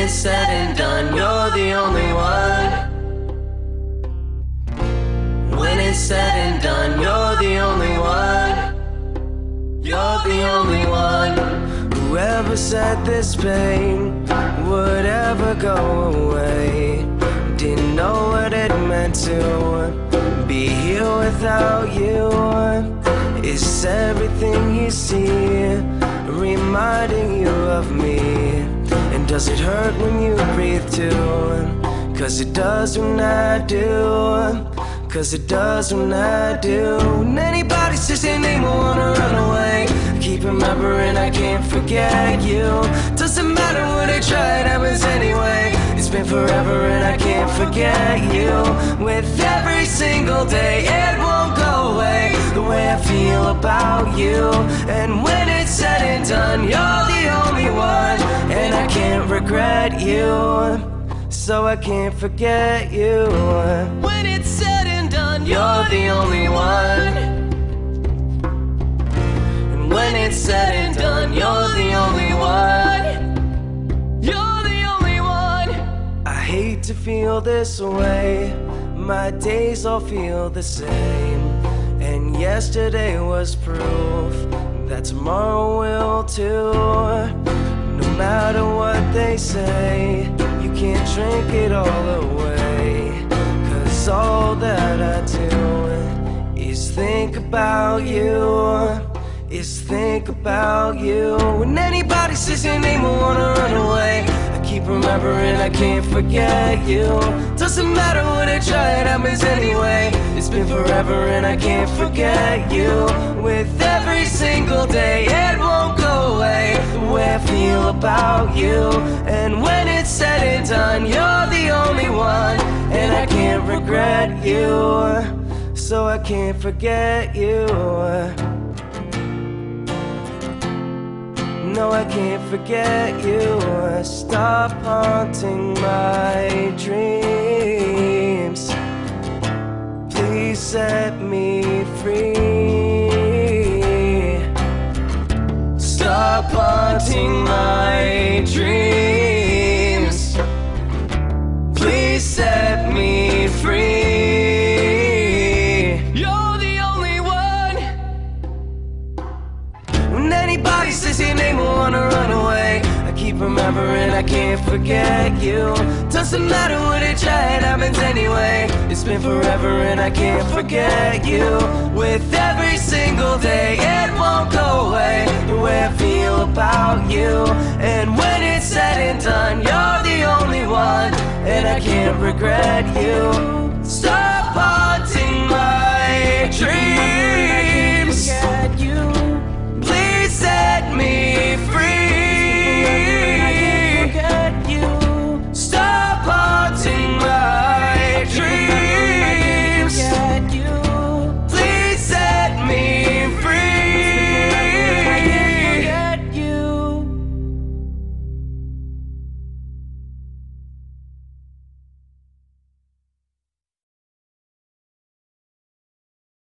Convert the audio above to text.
it's said and done, you're the only one. When it's said and done, you're the only one. You're the only one. Whoever said this pain would ever go away didn't know what it meant to be here without you. Is everything you see reminding you of me? And does it hurt when you breathe too? Cause it does when I do. Cause it does when I do. When anybody says your name, I wanna run away. I keep remembering I can't forget you. Doesn't matter what I try, it happens anyway. It's been forever and I can't forget you. With every single day, it won't go away. The way I feel about you. And when it's said and done, you're the only one. And I can't regret you, so I can't forget you. When it's said and done, you're the only one. And when it's said and done, you're the only one. You're the only one. I hate to feel this way. My days all feel the same. And yesterday was proof that tomorrow will too. No matter what they say, you can't drink it all away. Cause all that I do is think about you. Is think about you. When anybody says your name, I wanna run away. I keep remembering I can't forget you. Doesn't matter what I try, it happens anyway. It's been forever and I can't forget you. With every single day, it won't go away. The way I feel about you. And when it's said and done, you're the only one. And I can't regret you, so I can't forget you. No, I can't forget you. Stop haunting my dreams. Please set me free. Stop haunting my dreams. Please set me free. You're the only one. When anybody says your name, I wanna run away. I keep remembering I can't forget you. Doesn't matter what I try, it happens anyway. It's been forever and I can't forget you. With every single day, it won't go away. The way I feel about you. And when it's said and done, you're the only one. And I can't regret you. Stop